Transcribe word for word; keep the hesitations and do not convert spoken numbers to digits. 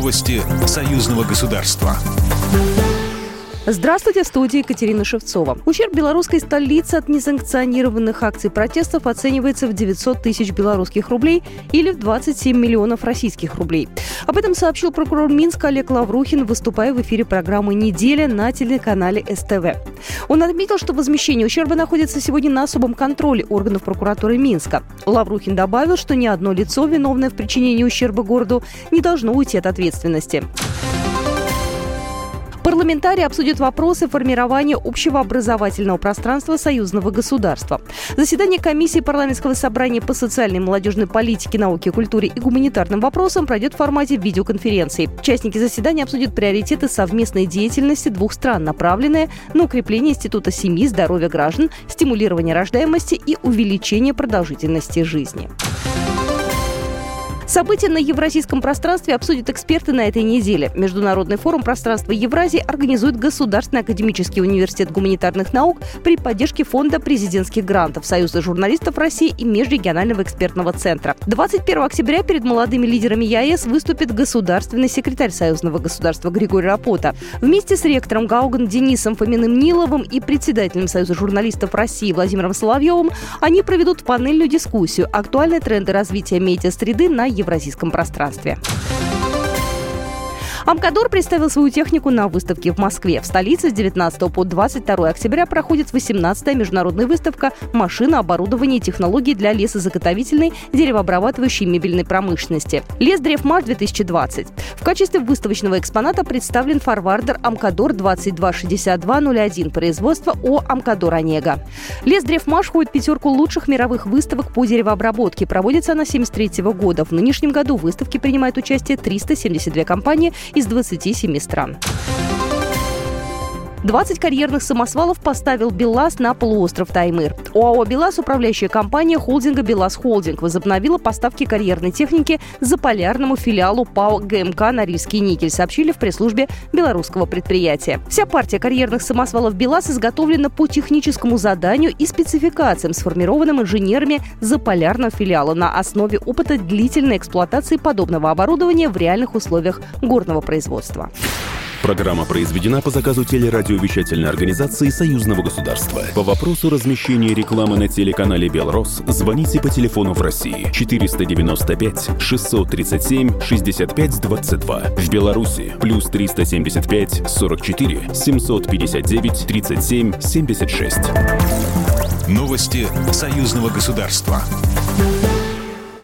Новости союзного государства. Здравствуйте, в студии Екатерина Шевцова. Ущерб белорусской столицы от несанкционированных акций протестов оценивается в девятьсот тысяч белорусских рублей или в двадцать семь миллионов российских рублей. Об этом сообщил прокурор Минска Олег Лаврухин, выступая в эфире программы «Неделя» на телеканале эс тэ вэ. Он отметил, что возмещение ущерба находится сегодня на особом контроле органов прокуратуры Минска. Лаврухин добавил, что ни одно лицо, виновное в причинении ущерба городу, не должно уйти от ответственности. Парламентарии обсудят вопросы формирования общего образовательного пространства союзного государства. Заседание комиссии парламентского собрания по социальной и молодежной политике, науке, культуре и гуманитарным вопросам пройдет в формате видеоконференции. Участники заседания обсудят приоритеты совместной деятельности двух стран, направленные на укрепление института семьи, здоровья граждан, стимулирование рождаемости и увеличение продолжительности жизни. События на евразийском пространстве обсудят эксперты на этой неделе. Международный форум пространства Евразии организует Государственный академический университет гуманитарных наук при поддержке Фонда президентских грантов, Союза журналистов России и Межрегионального экспертного центра. двадцать первого октября перед молодыми лидерами е а эс выступит государственный секретарь союзного государства Григорий Рапота. Вместе с ректором ГАУГН Денисом Фоминым-Ниловым и председателем Союза журналистов России Владимиром Соловьевым они проведут панельную дискуссию «Актуальные тренды развития медиа-среды на евразийском пространстве». Амкадор представил свою технику на выставке в Москве. В столице с девятнадцатого по двадцать второе октября проходит восемнадцатая международная выставка «Машина, оборудование и технологии для лесозаготовительной, деревообрабатывающей и мебельной промышленности. Лесдревмаш-две тысячи двадцать». В качестве выставочного экспоната представлен форвардер Амкадор двадцать два шестьдесят два ноль один производства ООО «Амкадор Онега». Лесдревмаш входит в пятерку лучших мировых выставок по деревообработке. Проводится она с тысяча девятьсот семьдесят третьего года. В нынешнем году в выставке принимают участие триста семьдесят две компании из двадцати семи стран. двадцать карьерных самосвалов поставил БелАЗ на полуостров Таймыр. ОАО «БелАЗ», управляющая компания холдинга «БелАЗ Холдинг», возобновила поставки карьерной техники заполярному филиалу ПАО ГМК «Норильский никель», сообщили в пресс-службе белорусского предприятия. Вся партия карьерных самосвалов БелАЗ изготовлена по техническому заданию и спецификациям, сформированным инженерами заполярного филиала на основе опыта длительной эксплуатации подобного оборудования в реальных условиях горного производства. Программа произведена по заказу телерадиовещательной организации Союзного государства. По вопросу размещения рекламы на телеканале «Белрос» звоните по телефону в России четыреста девяносто пять шестьсот тридцать семь шестьдесят пять двадцать два. В Беларуси плюс триста семьдесят пять сорок четыре семьсот пятьдесят девять тридцать семь семьдесят шесть. Новости союзного государства.